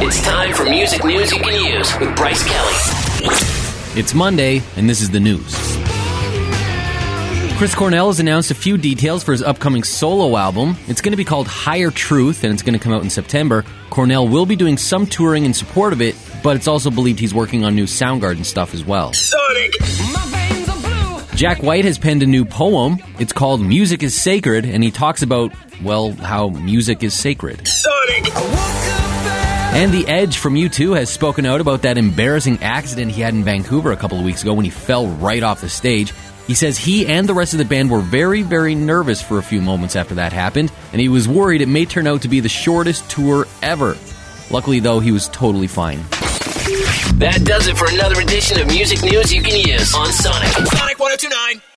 It's time for music news you can use with Bryce Kelly. It's Monday, and this is the news. Chris Cornell has announced a few details for his upcoming solo album. It's going to be called Higher Truth, and it's going to come out in September. Cornell will be doing some touring in support of it, but it's also believed he's working on new Soundgarden stuff as well. Sonic! Jack White has penned a new poem. It's called Music is Sacred, and he talks about, well, how music is sacred. Sonic! And The Edge from U2 has spoken out about that embarrassing accident he had in Vancouver a couple of weeks ago when he fell right off the stage. He says he and the rest of the band were very, very nervous for a few moments after that happened, and he was worried it may turn out to be the shortest tour ever. Luckily, though, he was totally fine. That does it for another edition of Music News You Can Use on Sonic. Sonic 102.9.